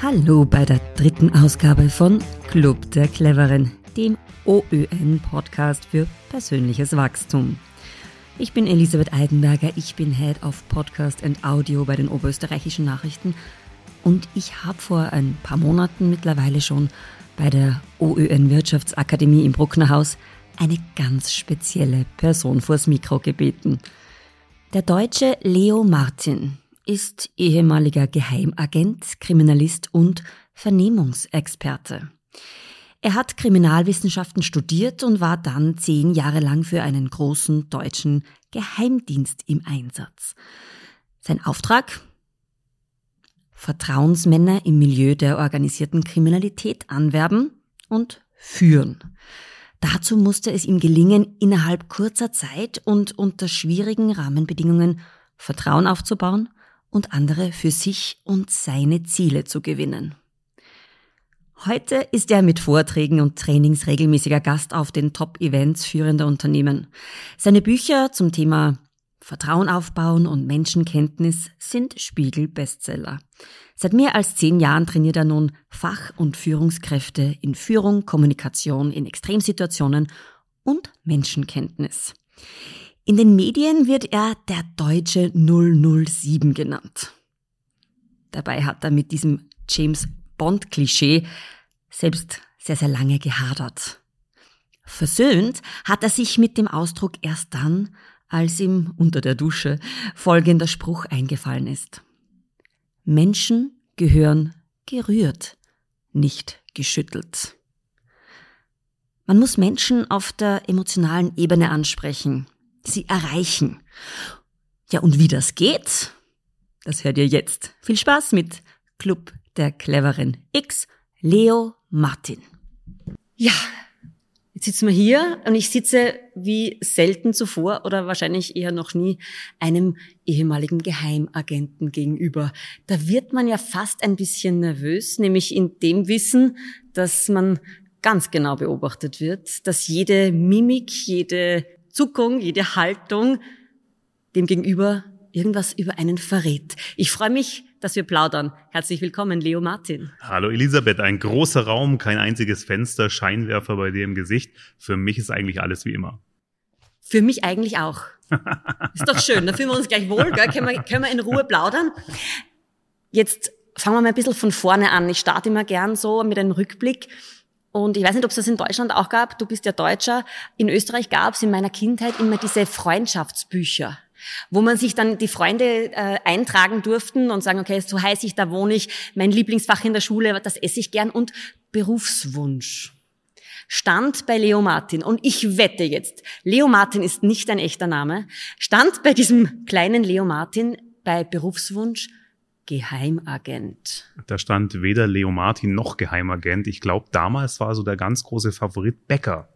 Hallo bei der 3. Ausgabe von Club der Cleveren, dem OÖN-Podcast für persönliches Wachstum. Ich bin Elisabeth Eidenberger, ich bin Head of Podcast and Audio bei den Oberösterreichischen Nachrichten und ich habe vor ein paar Monaten mittlerweile schon bei der OÖN-Wirtschaftsakademie im Brucknerhaus eine ganz spezielle Person vors Mikro gebeten. Der Deutsche Leo Martin ist ehemaliger Geheimagent, Kriminalist und Vernehmungsexperte. Er hat Kriminalwissenschaften studiert und war dann 10 Jahre lang für einen großen deutschen Geheimdienst im Einsatz. Sein Auftrag? Vertrauensmänner im Milieu der organisierten Kriminalität anwerben und führen. Dazu musste es ihm gelingen, innerhalb kurzer Zeit und unter schwierigen Rahmenbedingungen Vertrauen aufzubauen und andere für sich und seine Ziele zu gewinnen. Heute ist er mit Vorträgen und Trainings regelmäßiger Gast auf den Top-Events führender Unternehmen. Seine Bücher zum Thema Vertrauen aufbauen und Menschenkenntnis sind Spiegel-Bestseller. Seit mehr als 10 Jahren trainiert er nun Fach- und Führungskräfte in Führung, Kommunikation in Extremsituationen und Menschenkenntnis. In den Medien wird er der deutsche 007 genannt. Dabei hat er mit diesem James-Bond-Klischee selbst sehr, sehr lange gehadert. Versöhnt hat er sich mit dem Ausdruck erst dann, als ihm unter der Dusche folgender Spruch eingefallen ist. Menschen gehören gerührt, nicht geschüttelt. Man muss Menschen auf der emotionalen Ebene ansprechen, sie erreichen. Ja, und wie das geht, das hört ihr jetzt. Viel Spaß mit Club der Cleveren X, Leo Martin. Ja, jetzt sitzen wir hier und ich sitze wie selten zuvor oder wahrscheinlich eher noch nie einem ehemaligen Geheimagenten gegenüber. Da wird man ja fast ein bisschen nervös, nämlich in dem Wissen, dass man ganz genau beobachtet wird, dass jede Mimik, jede Zuckung, jede Haltung dem Gegenüber irgendwas über einen verrät. Ich freue mich, dass wir plaudern. Herzlich willkommen, Leo Martin. Hallo Elisabeth, ein großer Raum, kein einziges Fenster, Scheinwerfer bei dir im Gesicht. Für mich ist eigentlich alles wie immer. Für mich eigentlich auch. Ist doch schön, da fühlen wir uns gleich wohl, gell? Können wir in Ruhe plaudern. Jetzt fangen wir mal ein bisschen von vorne an. Ich starte immer gern so mit einem Rückblick. Und ich weiß nicht, ob es das in Deutschland auch gab. Du bist ja Deutscher. In Österreich gab es in meiner Kindheit immer diese Freundschaftsbücher, wo man sich dann die Freunde eintragen durften und sagen, okay, so heiße ich, da wohne ich, mein Lieblingsfach in der Schule, das esse ich gern und Berufswunsch stand bei Leo Martin. Und ich wette jetzt, Leo Martin ist nicht ein echter Name, stand bei diesem kleinen Leo Martin bei Berufswunsch Geheimagent. Da stand weder Leo Martin noch Geheimagent. Ich glaube, damals war so der ganz große Favorit Bäcker.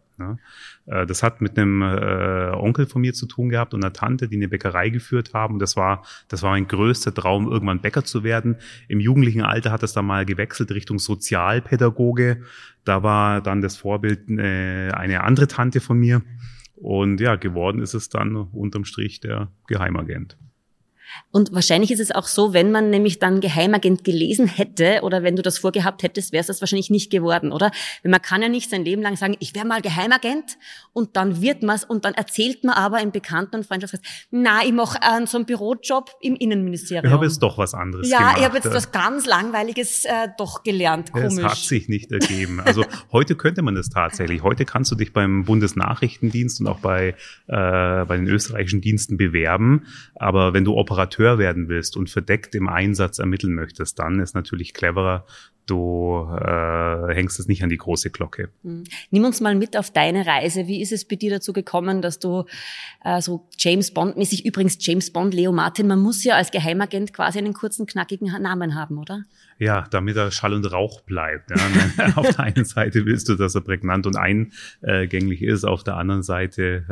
Das hat mit einem Onkel von mir zu tun gehabt und einer Tante, die eine Bäckerei geführt haben. Das war mein größter Traum, irgendwann Bäcker zu werden. Im jugendlichen Alter hat es dann mal gewechselt Richtung Sozialpädagoge. Da war dann das Vorbild eine andere Tante von mir. Und ja, geworden ist es dann unterm Strich der Geheimagent. Und wahrscheinlich ist es auch so, wenn man nämlich dann Geheimagent gelesen hätte oder wenn du das vorgehabt hättest, wäre es das wahrscheinlich nicht geworden, oder? Weil man kann ja nicht sein Leben lang sagen, ich wäre mal Geheimagent und dann wird man es und dann erzählt man aber im Bekannten- und Freundschaftskreis, na, ich mache so einen Bürojob im Innenministerium. Ich habe jetzt doch was anderes gemacht. Ja, ich habe jetzt was ganz Langweiliges doch gelernt, komisch. Es hat sich nicht ergeben. Also heute könnte man das tatsächlich. Heute kannst du dich beim Bundesnachrichtendienst und auch bei den österreichischen Diensten bewerben, aber wenn du Operateur werden willst und verdeckt im Einsatz ermitteln möchtest, dann ist natürlich cleverer, du hängst es nicht an die große Glocke. Nimm uns mal mit auf deine Reise. Wie ist es bei dir dazu gekommen, dass du so James Bond-mäßig, übrigens James Bond, Leo Martin, man muss ja als Geheimagent quasi einen kurzen, knackigen Namen haben, oder? Ja, damit er Schall und Rauch bleibt. Ja. Auf der einen Seite willst du, dass er prägnant und eingänglich ist, auf der anderen Seite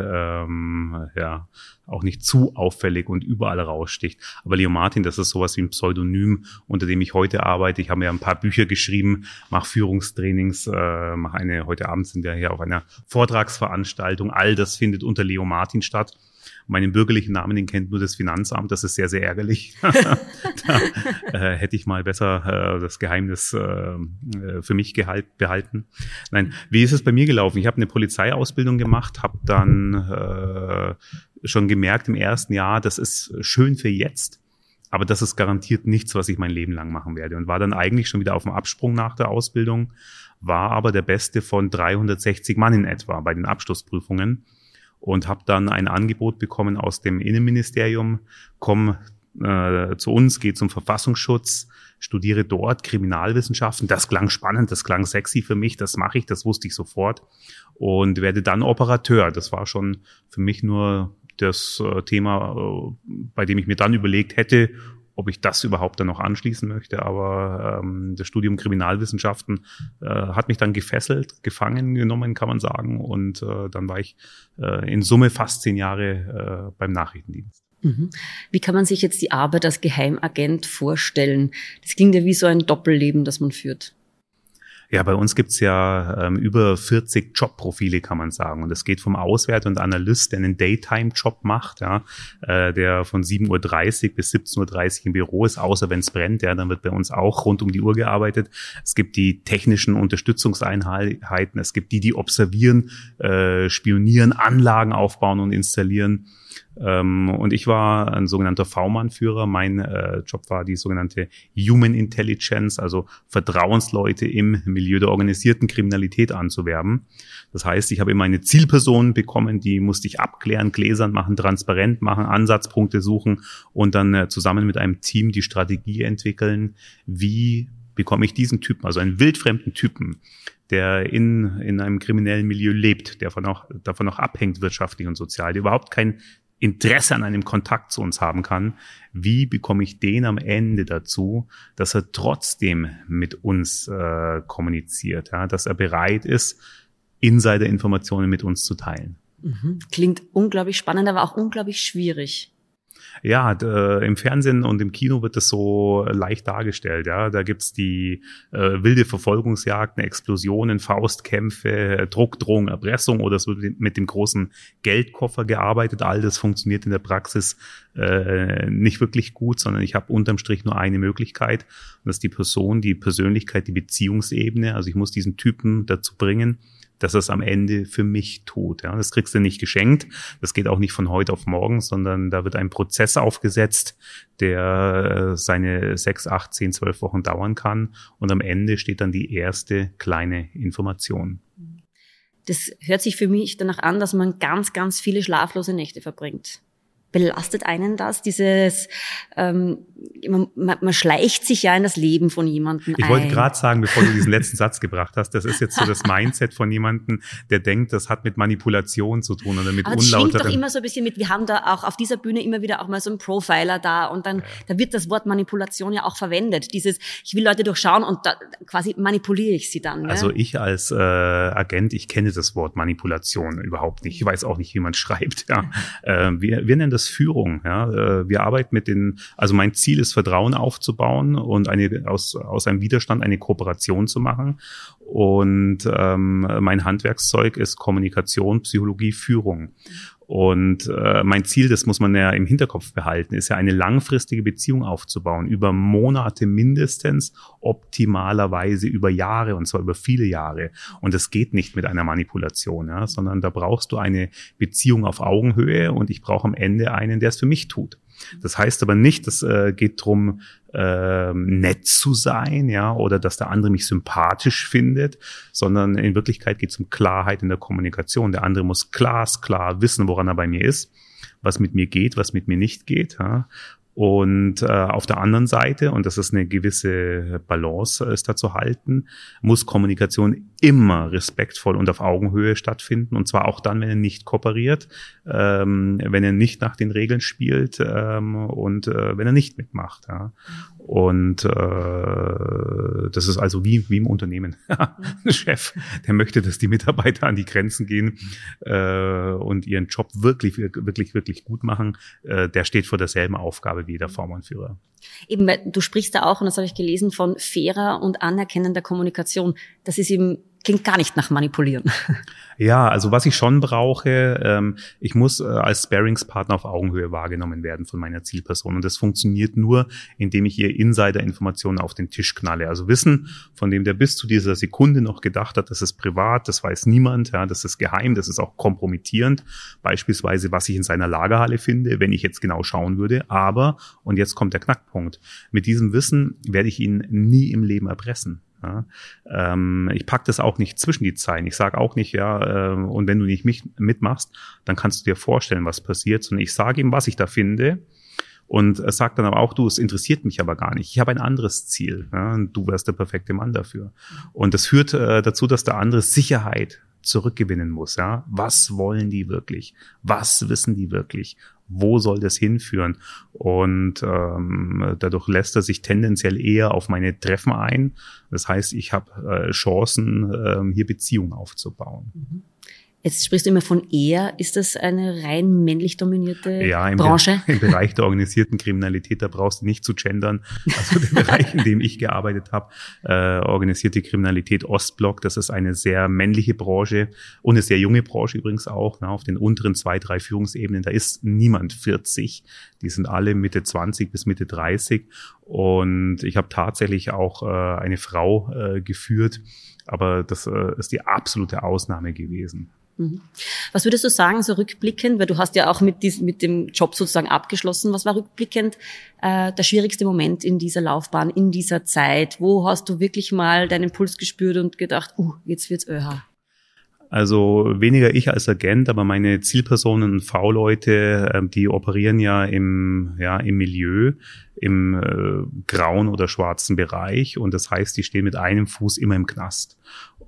auch nicht zu auffällig und überall raussticht. Aber Leo Martin, das ist sowas wie ein Pseudonym, unter dem ich heute arbeite. Ich habe mir ein paar Bücher geschrieben, mache Führungstrainings, heute Abend sind wir hier auf einer Vortragsveranstaltung. All das findet unter Leo Martin statt. Meinen bürgerlichen Namen, den kennt nur das Finanzamt, das ist sehr, sehr ärgerlich. Da hätte ich mal besser das Geheimnis für mich behalten. Nein, wie ist es bei mir gelaufen? Ich habe eine Polizeiausbildung gemacht, habe dann schon gemerkt im ersten Jahr, das ist schön für jetzt, aber das ist garantiert nichts, was ich mein Leben lang machen werde. Und war dann eigentlich schon wieder auf dem Absprung nach der Ausbildung, war aber der Beste von 360 Mann in etwa bei den Abschlussprüfungen und habe dann ein Angebot bekommen aus dem Innenministerium, komm zu uns, geh zum Verfassungsschutz, studiere dort Kriminalwissenschaften. Das klang spannend, das klang sexy für mich, das mache ich, das wusste ich sofort und werde dann Operateur. Das war schon für mich nur das Thema, bei dem ich mir dann überlegt hätte, ob ich das überhaupt dann noch anschließen möchte. Aber das Studium Kriminalwissenschaften hat mich dann gefesselt, gefangen genommen, kann man sagen. Und dann war ich in Summe fast 10 Jahre beim Nachrichtendienst. Wie kann man sich jetzt die Arbeit als Geheimagent vorstellen? Das klingt ja wie so ein Doppelleben, das man führt. Ja, bei uns gibt's ja über 40 Jobprofile, kann man sagen. Und es geht vom Auswärter und Analyst, der einen Daytime-Job macht, ja, der von 7:30 Uhr bis 17:30 Uhr im Büro ist, außer wenn es brennt. Ja, dann wird bei uns auch rund um die Uhr gearbeitet. Es gibt die technischen Unterstützungseinheiten. Es gibt die observieren, spionieren, Anlagen aufbauen und installieren. Und ich war ein sogenannter V-Mann-Führer. Mein Job war die sogenannte Human Intelligence, also Vertrauensleute im Milieu der organisierten Kriminalität anzuwerben. Das heißt, ich habe immer eine Zielperson bekommen, die musste ich abklären, gläsern machen, transparent machen, Ansatzpunkte suchen und dann zusammen mit einem Team die Strategie entwickeln, wie bekomme ich diesen Typen, also einen wildfremden Typen, der in einem kriminellen Milieu lebt, der davon auch abhängt wirtschaftlich und sozial, der überhaupt kein Interesse an einem Kontakt zu uns haben kann, wie bekomme ich den am Ende dazu, dass er trotzdem mit uns kommuniziert, ja, dass er bereit ist, Insider-Informationen mit uns zu teilen. Klingt unglaublich spannend, aber auch unglaublich schwierig. Ja, im Fernsehen und im Kino wird das so leicht dargestellt. Ja, da gibt's die wilde Verfolgungsjagden, Explosionen, Faustkämpfe, Druck, Drohung, Erpressung oder es wird mit dem großen Geldkoffer gearbeitet. All das funktioniert in der Praxis nicht wirklich gut, sondern ich habe unterm Strich nur eine Möglichkeit. Und das ist die Person, die Persönlichkeit, die Beziehungsebene. Also ich muss diesen Typen dazu bringen, dass er es am Ende für mich tut. Ja, das kriegst du nicht geschenkt. Das geht auch nicht von heute auf morgen, sondern da wird ein Prozess aufgesetzt, der seine 6, 8, 10, 12 Wochen dauern kann. Und am Ende steht dann die erste kleine Information. Das hört sich für mich danach an, dass man ganz, ganz viele schlaflose Nächte verbringt. Belastet einen das, man schleicht sich ja in das Leben von jemandem ein. Ich wollte gerade sagen, bevor du diesen letzten Satz gebracht hast, das ist jetzt so das Mindset von jemandem, der denkt, das hat mit Manipulation zu tun oder mit aber das schwingt doch immer so ein bisschen mit, wir haben da auch auf dieser Bühne immer wieder auch mal so einen Profiler da und dann, da wird das Wort Manipulation ja auch verwendet. Dieses, ich will Leute durchschauen und da quasi manipuliere ich sie dann. Ne? Also ich als Agent, ich kenne das Wort Manipulation überhaupt nicht. Ich weiß auch nicht, wie man schreibt. Ja. Wir nennen das Führung. Ja. Wir arbeiten also mein Ziel ist, Vertrauen aufzubauen und aus einem Widerstand eine Kooperation zu machen. Und mein Handwerkszeug ist Kommunikation, Psychologie, Führung. Und mein Ziel, das muss man ja im Hinterkopf behalten, ist ja eine langfristige Beziehung aufzubauen, über Monate mindestens, optimalerweise über Jahre, und zwar über viele Jahre. Und das geht nicht mit einer Manipulation, ja, sondern da brauchst du eine Beziehung auf Augenhöhe und ich brauche am Ende einen, der es für mich tut. Das heißt aber nicht, es geht drum, nett zu sein, ja, oder dass der andere mich sympathisch findet, sondern in Wirklichkeit geht es um Klarheit in der Kommunikation. Der andere muss glasklar wissen, woran er bei mir ist, was mit mir geht, was mit mir nicht geht, ja. Und auf der anderen Seite, und das ist eine gewisse Balance, ist da zu halten, muss Kommunikation immer respektvoll und auf Augenhöhe stattfinden. Und zwar auch dann, wenn er nicht kooperiert, wenn er nicht nach den Regeln spielt und wenn er nicht mitmacht. Ja. Und das ist also wie im Unternehmen. Ein Chef, der möchte, dass die Mitarbeiter an die Grenzen gehen und ihren Job wirklich gut machen. Der steht vor derselben Aufgabe wie der V-Mann-Führer. Eben, du sprichst da auch, und das habe ich gelesen, von fairer und anerkennender Kommunikation. Das ist eben klingt gar nicht nach Manipulieren. Ja, also was ich schon brauche, ich muss als Sparringspartner auf Augenhöhe wahrgenommen werden von meiner Zielperson. Und das funktioniert nur, indem ich ihr Insider-Informationen auf den Tisch knalle. Also Wissen, von dem der bis zu dieser Sekunde noch gedacht hat, das ist privat, das weiß niemand, ja, das ist geheim, das ist auch kompromittierend. Beispielsweise, was ich in seiner Lagerhalle finde, wenn ich jetzt genau schauen würde. Aber, und jetzt kommt der Knackpunkt, mit diesem Wissen werde ich ihn nie im Leben erpressen. Ja, ich pack das auch nicht zwischen die Zeilen. Ich sage auch nicht, und wenn du nicht mitmachst, dann kannst du dir vorstellen, was passiert, sondern ich sage ihm, was ich da finde und sage dann aber auch, du, es interessiert mich aber gar nicht. Ich habe ein anderes Ziel. Ja, und du wärst der perfekte Mann dafür. Und das führt dazu, dass der andere Sicherheit zurückgewinnen muss. Ja, was wollen die wirklich? Was wissen die wirklich? Wo soll das hinführen? Und dadurch lässt er sich tendenziell eher auf meine Treffen ein. Das heißt, ich habe Chancen, hier Beziehungen aufzubauen. Jetzt sprichst du immer von er. Ist das eine rein männlich dominierte Branche? Im Bereich der organisierten Kriminalität, da brauchst du nicht zu gendern. Also der Bereich, in dem ich gearbeitet habe, organisierte Kriminalität Ostblock, das ist eine sehr männliche Branche und eine sehr junge Branche übrigens auch. Auf den unteren 2, 3 Führungsebenen, da ist niemand 40. Die sind alle Mitte 20 bis Mitte 30. Und ich habe tatsächlich auch eine Frau geführt, aber das ist die absolute Ausnahme gewesen. Was würdest du sagen, so rückblickend, weil du hast ja auch mit dem Job sozusagen abgeschlossen, was war rückblickend der schwierigste Moment in dieser Laufbahn, in dieser Zeit? Wo hast du wirklich mal deinen Puls gespürt und gedacht, jetzt wird's ÖH? Also weniger ich als Agent, aber meine Zielpersonen und V-Leute, die operieren ja im Milieu, im grauen oder schwarzen Bereich. Und das heißt, die stehen mit einem Fuß immer im Knast.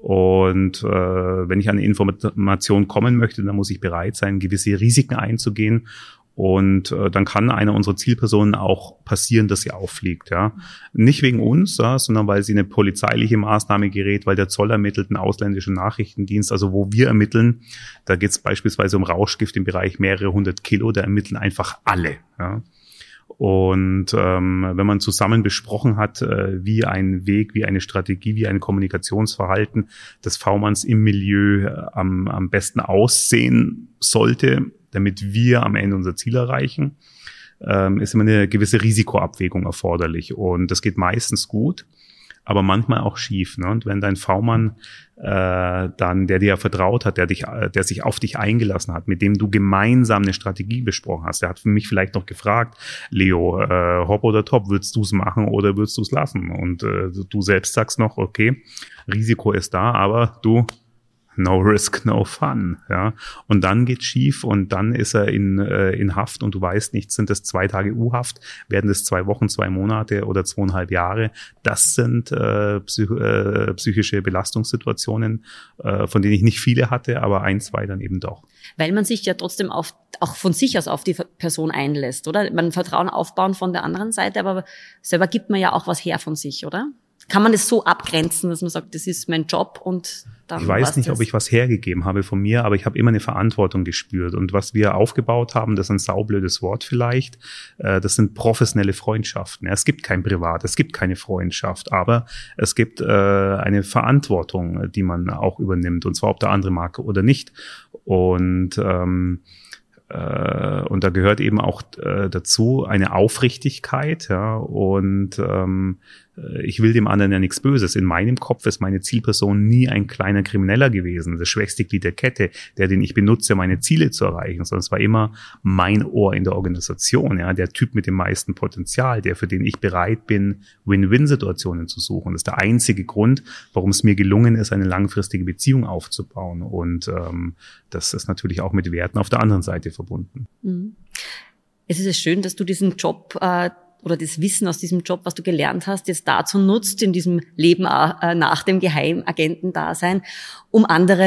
Und wenn ich an eine Information kommen möchte, dann muss ich bereit sein, gewisse Risiken einzugehen. Und dann kann einer unserer Zielpersonen auch passieren, dass sie auffliegt. Ja, nicht wegen uns, sondern weil sie eine polizeiliche Maßnahme gerät, weil der Zoll ermittelt, ein ausländischer Nachrichtendienst. Also wo wir ermitteln, da geht es beispielsweise um Rauschgift im Bereich mehrere 100 Kilo. Da ermitteln einfach alle. Ja. Und wenn man zusammen besprochen hat, wie ein Weg, wie eine Strategie, wie ein Kommunikationsverhalten des V-Manns im Milieu am besten aussehen sollte, damit wir am Ende unser Ziel erreichen, ist immer eine gewisse Risikoabwägung erforderlich. Und das geht meistens gut, aber manchmal auch schief. Ne? Und wenn dein V-Mann dann, der dir vertraut hat, der sich auf dich eingelassen hat, mit dem du gemeinsam eine Strategie besprochen hast, der hat mich vielleicht noch gefragt, Leo, hopp oder top, würdest du es machen oder würdest du es lassen? Und du selbst sagst noch, okay, Risiko ist da, aber du, no risk, no fun, ja. Und dann geht's schief und dann ist er in Haft und du weißt nicht, sind das 2 Tage U-Haft, werden es 2 Wochen, 2 Monate oder 2,5 Jahre. Das sind psychische Belastungssituationen, von denen ich nicht viele hatte, aber 1, 2 dann eben doch. Weil man sich ja trotzdem auch von sich aus auf die Person einlässt, oder? Man Vertrauen aufbauen von der anderen Seite, aber selber gibt man ja auch was her von sich, oder? Kann man das so abgrenzen, dass man sagt, das ist mein Job und dann ich weiß nicht, ob ich was hergegeben habe von mir, aber ich habe immer eine Verantwortung gespürt. Und was wir aufgebaut haben, das ist ein saublödes Wort vielleicht, das sind professionelle Freundschaften. Es gibt kein Privat, es gibt keine Freundschaft, aber es gibt eine Verantwortung, die man auch übernimmt, und zwar ob der andere mag oder nicht. Und da gehört eben auch dazu eine Aufrichtigkeit, ja, und ich will dem anderen ja nichts Böses. In meinem Kopf ist meine Zielperson nie ein kleiner Krimineller gewesen, das schwächste Glied der Kette, den ich benutze, meine Ziele zu erreichen, sondern es war immer mein Ohr in der Organisation, ja, der Typ mit dem meisten Potenzial, für den ich bereit bin, Win-Win-Situationen zu suchen. Das ist der einzige Grund, warum es mir gelungen ist, eine langfristige Beziehung aufzubauen. Und das ist natürlich auch mit Werten auf der anderen Seite verbunden. Es ist ja schön, dass du diesen Job oder das Wissen aus diesem Job, was du gelernt hast, jetzt dazu nutzt, in diesem Leben nach dem Geheimagentendasein, um andere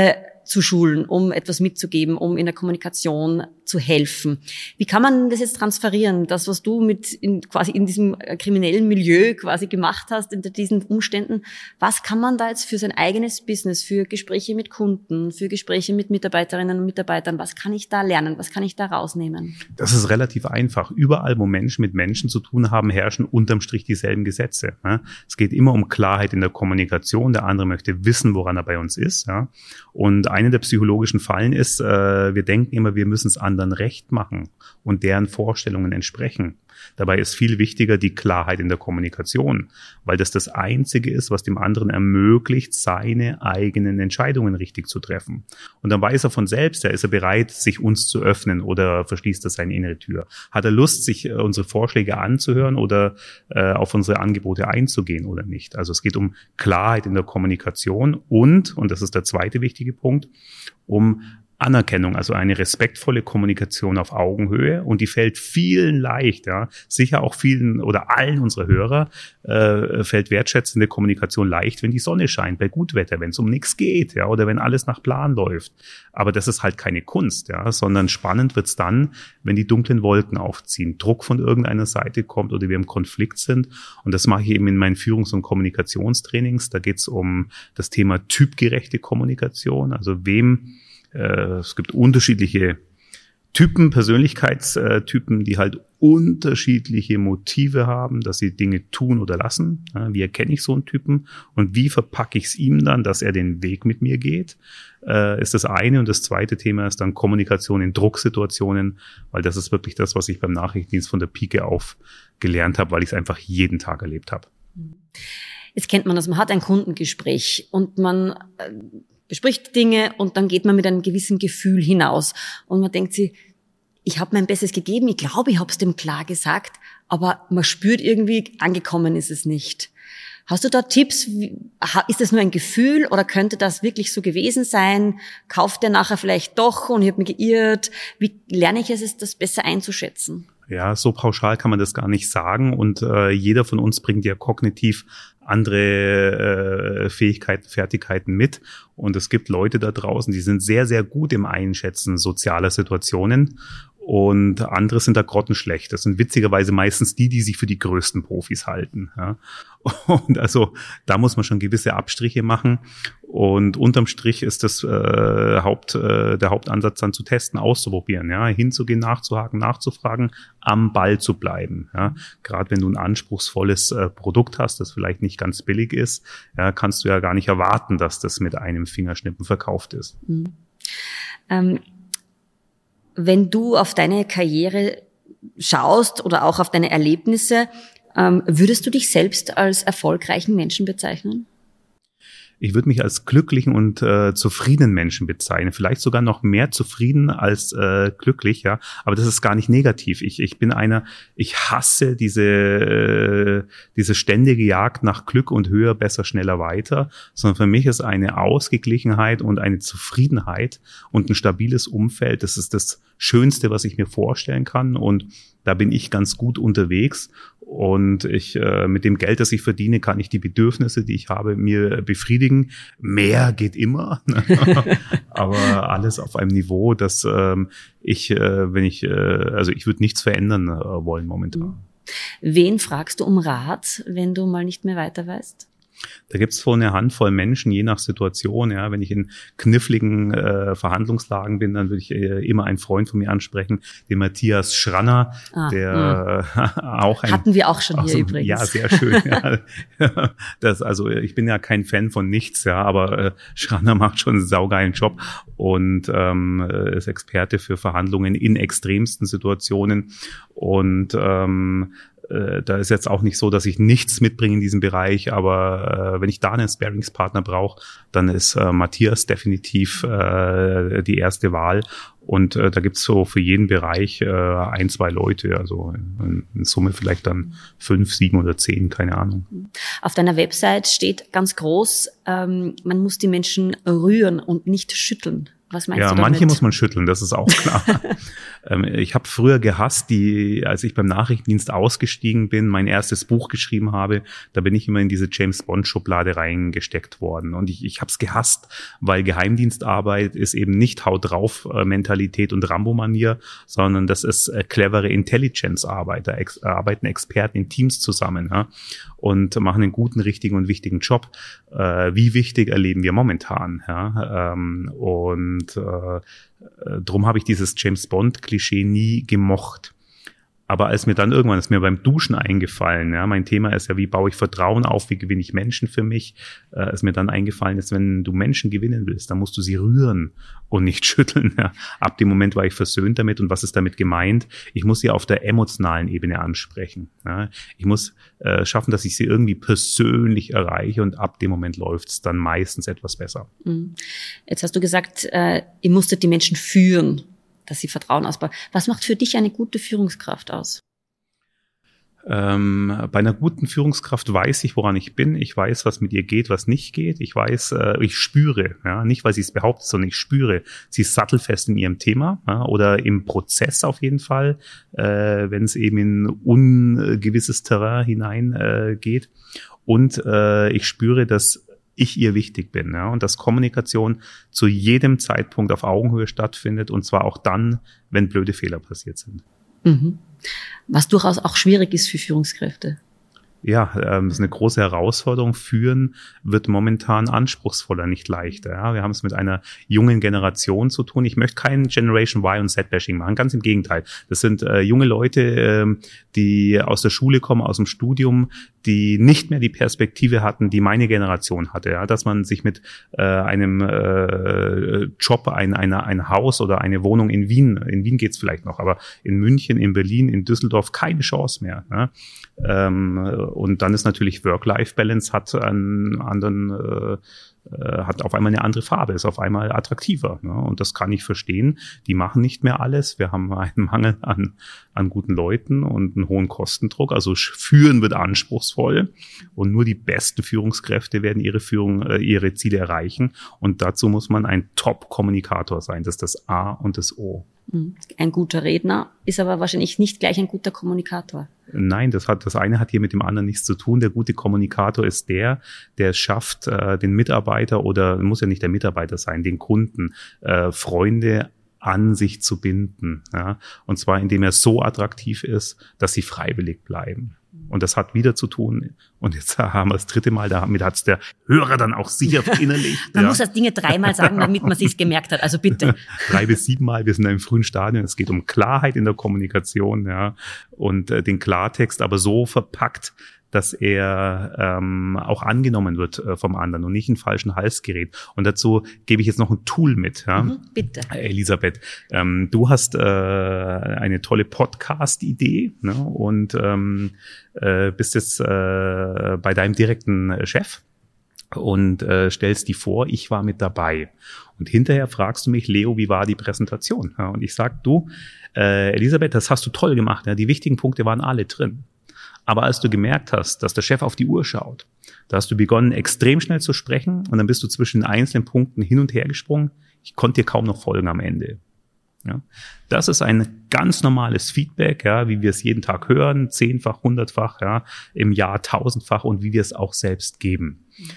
zu schulen, um etwas mitzugeben, um in der Kommunikation zu helfen. Wie kann man das jetzt transferieren? Das, was du quasi in diesem kriminellen Milieu quasi gemacht hast, unter diesen Umständen, was kann man da jetzt für sein eigenes Business, für Gespräche mit Kunden, für Gespräche mit Mitarbeiterinnen und Mitarbeitern, was kann ich da lernen? Was kann ich da rausnehmen? Das ist relativ einfach. Überall, wo Menschen mit Menschen zu tun haben, herrschen unterm Strich dieselben Gesetze. Es geht immer um Klarheit in der Kommunikation. Der andere möchte wissen, woran er bei uns ist. Und eine der psychologischen Fallen ist, wir denken immer, wir müssen es anderen recht machen und deren Vorstellungen entsprechen. Dabei ist viel wichtiger die Klarheit in der Kommunikation, weil das Einzige ist, was dem anderen ermöglicht, seine eigenen Entscheidungen richtig zu treffen. Und dann weiß er von selbst, ist er bereit, sich uns zu öffnen oder verschließt er seine innere Tür. Hat er Lust, sich unsere Vorschläge anzuhören oder auf unsere Angebote einzugehen oder nicht? Also es geht um Klarheit in der Kommunikation und das ist der zweite wichtige Punkt, um Anerkennung, also eine respektvolle Kommunikation auf Augenhöhe, und die fällt vielen leicht, sicher auch vielen oder allen unserer Hörer fällt wertschätzende Kommunikation leicht, wenn die Sonne scheint, bei Gutwetter, wenn es um nichts geht, oder wenn alles nach Plan läuft. Aber das ist halt keine Kunst, sondern spannend wird's dann, wenn die dunklen Wolken aufziehen, Druck von irgendeiner Seite kommt oder wir im Konflikt sind. Und das mache ich eben in meinen Führungs- und Kommunikationstrainings. Da geht's um das Thema typgerechte Kommunikation, also es gibt unterschiedliche Typen, Persönlichkeitstypen, die halt unterschiedliche Motive haben, dass sie Dinge tun oder lassen. Wie erkenne ich so einen Typen und wie verpacke ich es ihm dann, dass er den Weg mit mir geht, ist das eine. Und das zweite Thema ist dann Kommunikation in Drucksituationen, weil das ist wirklich das, was ich beim Nachrichtendienst von der Pike auf gelernt habe, weil ich es einfach jeden Tag erlebt habe. Jetzt kennt man das, man hat ein Kundengespräch und man bespricht Dinge und dann geht man mit einem gewissen Gefühl hinaus und man denkt sich, ich habe mein Bestes gegeben, ich glaube, ich habe es dem klar gesagt, aber man spürt irgendwie, angekommen ist es nicht. Hast du da Tipps? Ist das nur ein Gefühl oder könnte das wirklich so gewesen sein? Kauft der nachher vielleicht doch und ich habe mich geirrt? Wie lerne ich es, das besser einzuschätzen? Ja, so pauschal kann man das gar nicht sagen und jeder von uns bringt ja kognitiv andere Fähigkeiten, Fertigkeiten mit. Und es gibt Leute da draußen, die sind sehr, sehr gut im Einschätzen sozialer Situationen. Und andere sind da grottenschlecht. Das sind witzigerweise meistens die sich für die größten Profis halten. Und also da muss man schon gewisse Abstriche machen. Und unterm Strich ist das der Hauptansatz dann zu testen, auszuprobieren, hinzugehen, nachzuhaken, nachzufragen, am Ball zu bleiben. Gerade wenn du ein anspruchsvolles Produkt hast, das vielleicht nicht ganz billig ist, kannst du ja gar nicht erwarten, dass das mit einem Fingerschnippen verkauft ist. Wenn du auf deine Karriere schaust oder auch auf deine Erlebnisse, würdest du dich selbst als erfolgreichen Menschen bezeichnen? Ich würde mich als glücklichen und zufriedenen Menschen bezeichnen. Vielleicht sogar noch mehr zufrieden als glücklich, Aber das ist gar nicht negativ. Ich bin ich hasse diese ständige Jagd nach Glück und höher, besser, schneller, weiter. Sondern für mich ist eine Ausgeglichenheit und eine Zufriedenheit und ein stabiles Umfeld, das ist das Schönste, was ich mir vorstellen kann. Und da bin ich ganz gut unterwegs. Und mit dem Geld, das ich verdiene, kann ich die Bedürfnisse, die ich habe, mir befriedigen. Mehr geht immer, aber alles auf einem Niveau, dass ich würde nichts verändern wollen momentan. Wen fragst du um Rat, wenn du mal nicht mehr weiter weißt? Da gibt's so eine Handvoll Menschen, je nach Situation. Wenn ich in kniffligen Verhandlungslagen bin, dann würde ich immer einen Freund von mir ansprechen, den Matthias Schranner, der auch hatten wir auch schon hier übrigens. Ja, sehr schön. Ich bin ja kein Fan von nichts, aber Schranner macht schon einen saugeilen Job und ist Experte für Verhandlungen in extremsten Situationen und da ist jetzt auch nicht so, dass ich nichts mitbringe in diesem Bereich, aber wenn ich da einen Sparringspartner brauche, dann ist Matthias definitiv die erste Wahl. Und da gibt's so für jeden Bereich 1, 2 Leute, also in Summe vielleicht dann 5, 7 oder 10, keine Ahnung. Auf deiner Website steht ganz groß, man muss die Menschen rühren und nicht schütteln. Was meinst du damit? Ja, manche muss man schütteln, das ist auch klar. Ich habe früher gehasst, als ich beim Nachrichtendienst ausgestiegen bin, mein erstes Buch geschrieben habe, da bin ich immer in diese James-Bond-Schublade reingesteckt worden. Und ich habe es gehasst, weil Geheimdienstarbeit ist eben nicht Haut-drauf-Mentalität und Rambo-Manier, sondern das ist clevere Intelligence-Arbeit. Da arbeiten Experten in Teams zusammen, ja, und machen einen guten, richtigen und wichtigen Job. Wie wichtig erleben wir momentan? Ja? Drum habe ich dieses James-Bond-Klischee nie gemocht. Aber als mir dann irgendwann, ist mir beim Duschen eingefallen, ja, mein Thema ist ja, wie baue ich Vertrauen auf, wie gewinne ich Menschen für mich, ist mir dann eingefallen, ist, wenn du Menschen gewinnen willst, dann musst du sie rühren und nicht schütteln. Ja. Ab dem Moment war ich versöhnt damit. Und was ist damit gemeint? Ich muss sie auf der emotionalen Ebene ansprechen. Ja. Ich muss schaffen, dass ich sie irgendwie persönlich erreiche, und ab dem Moment läuft es dann meistens etwas besser. Jetzt hast du gesagt, ihr musstet die Menschen führen, dass sie Vertrauen ausbauen. Was macht für dich eine gute Führungskraft aus? Bei einer guten Führungskraft weiß ich, woran ich bin. Ich weiß, was mit ihr geht, was nicht geht. Ich weiß, ich spüre, ja, nicht weil sie es behauptet, sondern ich spüre, sie ist sattelfest in ihrem Thema, ja, oder im Prozess auf jeden Fall, wenn es eben in ungewisses Terrain hinein geht. Und ich spüre, dass ich ihr wichtig bin, ja, und dass Kommunikation zu jedem Zeitpunkt auf Augenhöhe stattfindet, und zwar auch dann, wenn blöde Fehler passiert sind. Was durchaus auch schwierig ist für Führungskräfte. Ja, das ist eine große Herausforderung. Führen wird momentan anspruchsvoller, nicht leichter. Ja, wir haben es mit einer jungen Generation zu tun. Ich möchte kein Generation Y und Z-Bashing machen, ganz im Gegenteil. Das sind junge Leute, die aus der Schule kommen, aus dem Studium, die nicht mehr die Perspektive hatten, die meine Generation hatte. Ja, dass man sich mit einem Job, ein Haus oder eine Wohnung in Wien geht's vielleicht noch, aber in München, in Berlin, in Düsseldorf keine Chance mehr. Ja. Und dann ist natürlich Work-Life-Balance hat auf einmal eine andere Farbe, ist auf einmal attraktiver. Ne? Und das kann ich verstehen. Die machen nicht mehr alles. Wir haben einen Mangel an guten Leuten und einen hohen Kostendruck. Also Führen wird anspruchsvoll, und nur die besten Führungskräfte werden ihre Ziele erreichen. Und dazu muss man ein Top-Kommunikator sein. Das ist das A und das O. Ein guter Redner ist aber wahrscheinlich nicht gleich ein guter Kommunikator. Nein, das eine hat hier mit dem anderen nichts zu tun. Der gute Kommunikator ist der es schafft, den Mitarbeiter, oder muss ja nicht der Mitarbeiter sein, den Kunden, Freunde an sich zu binden. Ja? Und zwar, indem er so attraktiv ist, dass sie freiwillig bleiben. Und das hat wieder zu tun, und jetzt haben wir das 3. Mal, damit hat es der Hörer dann auch sicher verinnerlicht. Man muss das Dinge 3-mal sagen, damit man sich's gemerkt hat, also bitte. 3 bis 7 Mal, wir sind im frühen Stadium, es geht um Klarheit in der Kommunikation, ja, und den Klartext aber so verpackt, dass er auch angenommen wird vom anderen und nicht in den falschen Hals gerät. Und dazu gebe ich jetzt noch ein Tool mit. Ja? Bitte. Elisabeth, du hast eine tolle Podcast-Idee, ne? Und bist jetzt bei deinem direkten Chef und stellst die vor, ich war mit dabei. Und hinterher fragst du mich, Leo, wie war die Präsentation? Ja, und ich sag, du, Elisabeth, das hast du toll gemacht. Ja? Die wichtigen Punkte waren alle drin. Aber als du gemerkt hast, dass der Chef auf die Uhr schaut, da hast du begonnen, extrem schnell zu sprechen, und dann bist du zwischen den einzelnen Punkten hin und her gesprungen. Ich konnte dir kaum noch folgen am Ende. Ja, das ist ein ganz normales Feedback, ja, wie wir es jeden Tag hören, 10-fach, 100-fach, ja, im Jahr 1000-fach, und wie wir es auch selbst geben.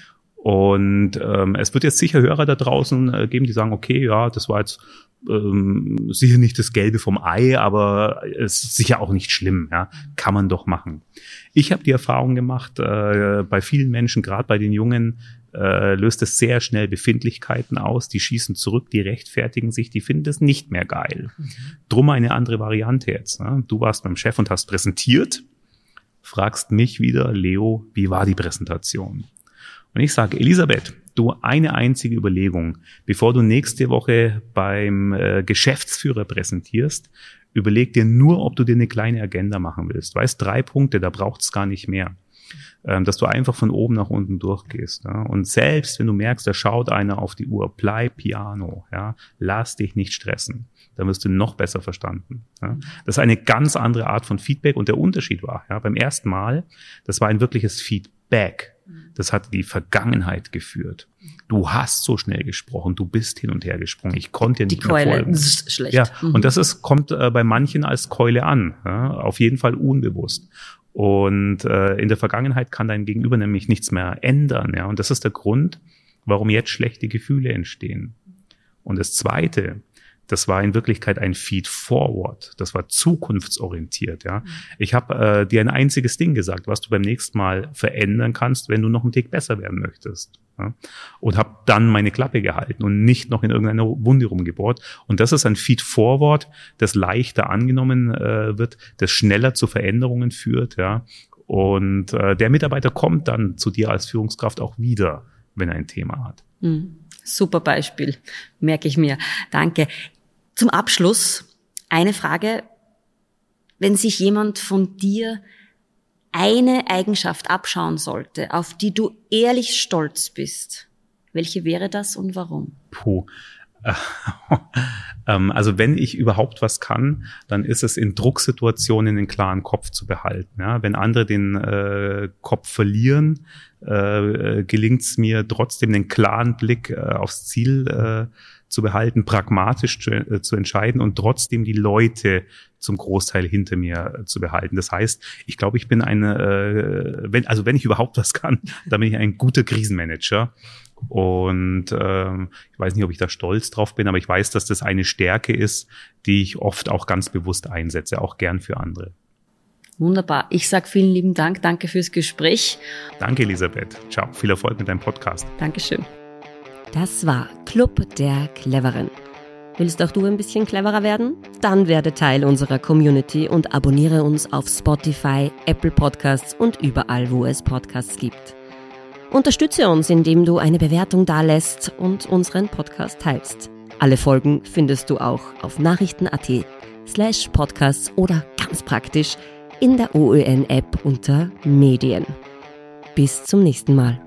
Und es wird jetzt sicher Hörer da draußen geben, die sagen, okay, ja, das war jetzt sicher nicht das Gelbe vom Ei, aber es ist sicher auch nicht schlimm, ja, kann man doch machen. Ich habe die Erfahrung gemacht, bei vielen Menschen, gerade bei den Jungen, löst es sehr schnell Befindlichkeiten aus, die schießen zurück, die rechtfertigen sich, die finden es nicht mehr geil. Drum eine andere Variante jetzt. Ne? Du warst beim Chef und hast präsentiert, fragst mich wieder, Leo, wie war die Präsentation? Und ich sage, Elisabeth, du, eine einzige Überlegung, bevor du nächste Woche beim Geschäftsführer präsentierst, überleg dir nur, ob du dir eine kleine Agenda machen willst. Weißt, 3 Punkte, da braucht's gar nicht mehr. Dass du einfach von oben nach unten durchgehst. Ja? Und selbst wenn du merkst, da schaut einer auf die Uhr, bleib piano, ja? Lass dich nicht stressen. Dann wirst du noch besser verstanden. Ja? Das ist eine ganz andere Art von Feedback, und der Unterschied war, ja, beim ersten Mal, das war ein wirkliches Feedback. Das hat die Vergangenheit geführt. Du hast so schnell gesprochen, du bist hin und her gesprungen. Ich konnte dir nicht mehr folgen. Die Keule ist schlecht. Ja, und das kommt bei manchen als Keule an. Ja, auf jeden Fall unbewusst. Und in der Vergangenheit kann dein Gegenüber nämlich nichts mehr ändern. Ja, und das ist der Grund, warum jetzt schlechte Gefühle entstehen. Und das Zweite, das war in Wirklichkeit ein Feed-Forward. Das war zukunftsorientiert. Ja. Ich habe dir ein einziges Ding gesagt, was du beim nächsten Mal verändern kannst, wenn du noch einen Tick besser werden möchtest. Ja. Und habe dann meine Klappe gehalten und nicht noch in irgendeiner Wunde rumgebohrt. Und das ist ein Feed-Forward, das leichter angenommen wird, das schneller zu Veränderungen führt. Ja. Und der Mitarbeiter kommt dann zu dir als Führungskraft auch wieder, wenn er ein Thema hat. Super Beispiel, merke ich mir. Danke. Zum Abschluss eine Frage. Wenn sich jemand von dir eine Eigenschaft abschauen sollte, auf die du ehrlich stolz bist, welche wäre das und warum? Also wenn ich überhaupt was kann, dann ist es in Drucksituationen den klaren Kopf zu behalten. Ja? Wenn andere den Kopf verlieren, gelingt es mir trotzdem den klaren Blick aufs Ziel zu behalten, pragmatisch zu entscheiden und trotzdem die Leute zum Großteil hinter mir zu behalten. Das heißt, ich glaube, ich bin wenn ich überhaupt was kann, dann bin ich ein guter Krisenmanager. Und ich weiß nicht, ob ich da stolz drauf bin, aber ich weiß, dass das eine Stärke ist, die ich oft auch ganz bewusst einsetze, auch gern für andere. Wunderbar. Ich sage vielen lieben Dank. Danke fürs Gespräch. Danke, Elisabeth. Ciao. Viel Erfolg mit deinem Podcast. Dankeschön. Das war Club der Cleveren. Willst auch du ein bisschen cleverer werden? Dann werde Teil unserer Community und abonniere uns auf Spotify, Apple Podcasts und überall, wo es Podcasts gibt. Unterstütze uns, indem du eine Bewertung dalässt und unseren Podcast teilst. Alle Folgen findest du auch auf nachrichten.at/podcasts oder ganz praktisch in der OÖN-App unter Medien. Bis zum nächsten Mal.